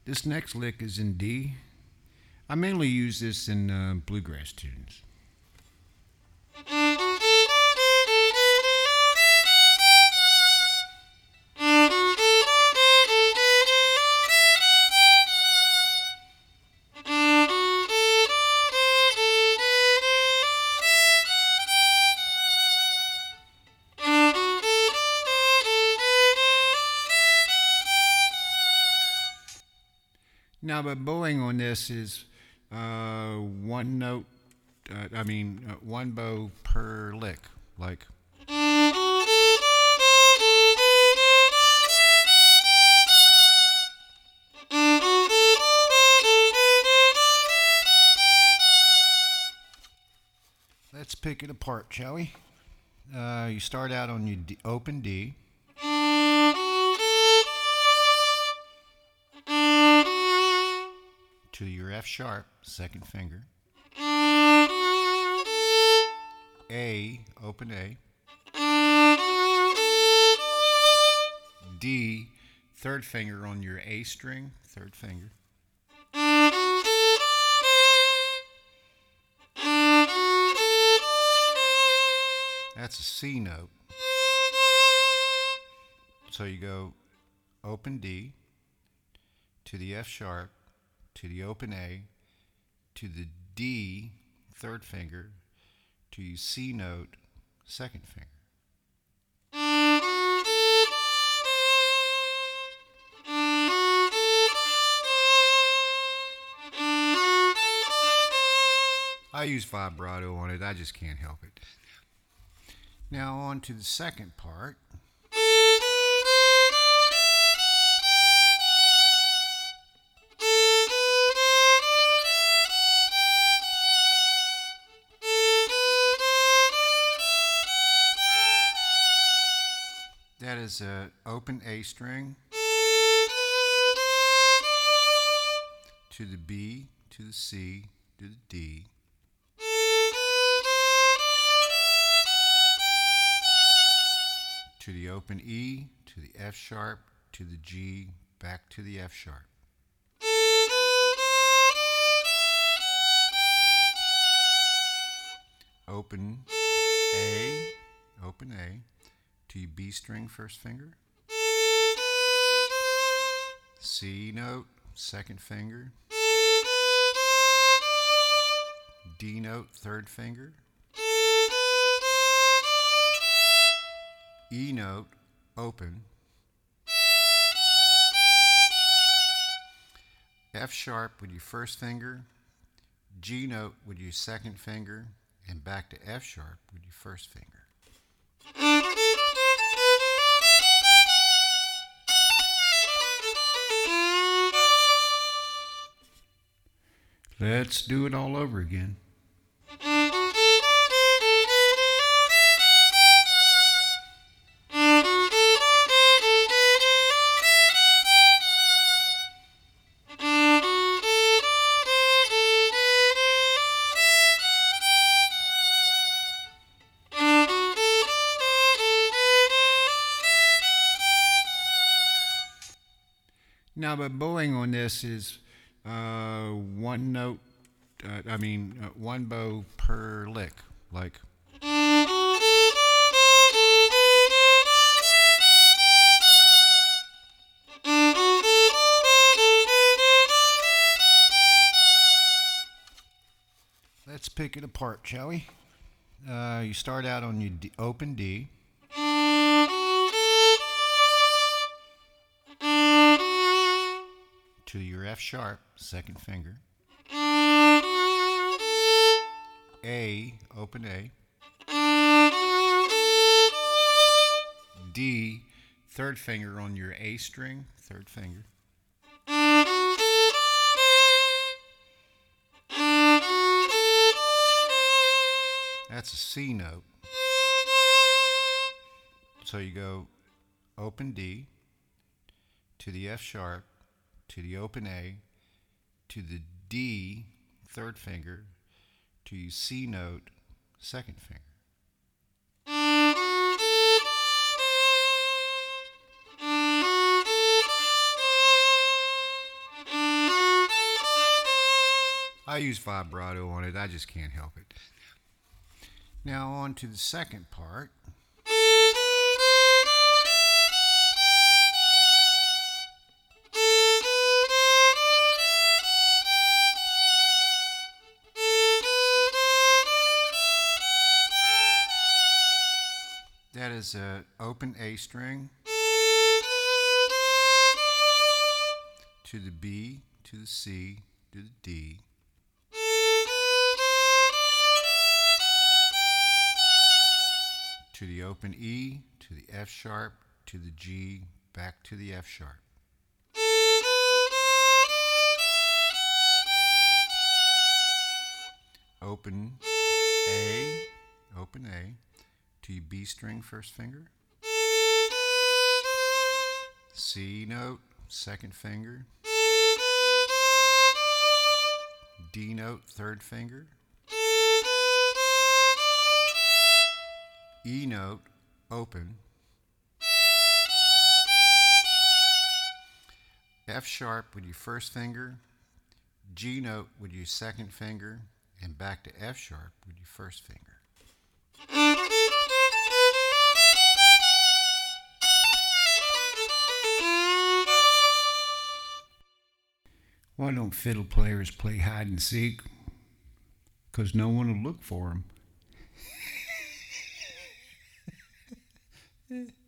This next lick is in D. I mainly use this in bluegrass tunes. Now, the bowing on this is one note, one bow per lick. Like, let's pick it apart, shall we? You start out on your open D. To your F sharp, second finger. A, open A. D, third finger on your A string, third finger. That's a C note. So you go open D to the F sharp, to the open A, to the D, third finger, to your C note, second finger. I use vibrato on it, I just can't help it. Now on to the second part. That is an open A string to the B, to the C, to the D. To the open E, to the F sharp, to the G, back to the F sharp. Open A, to your B string, first finger. C note, second finger. D note, third finger. E note, open. F sharp with your first finger. G note with your second finger. And back to F sharp with your first finger. Let's do it all over again. Now, the bowing on this is one note, one bow per lick. Like, let's pick it apart, shall we? You start out on your open D. To your F sharp, second finger. A, open A. D, third finger on your A string, third finger. That's a C note. So you go open D to the F sharp, to the open A, to the D, third finger, to your C note, second finger. I use vibrato on it. I just can't help it. Now on to the second part. That is an open A string to the B, to the C, to the D, to the open E, to the F sharp, to the G, back to the F sharp. Open A, to your B string first finger, C note, second finger, D note, third finger, E note, open, F sharp with your first finger, G note with your second finger, and back to F sharp with your first finger. Why don't fiddle players play hide and seek? Because no one will look for them.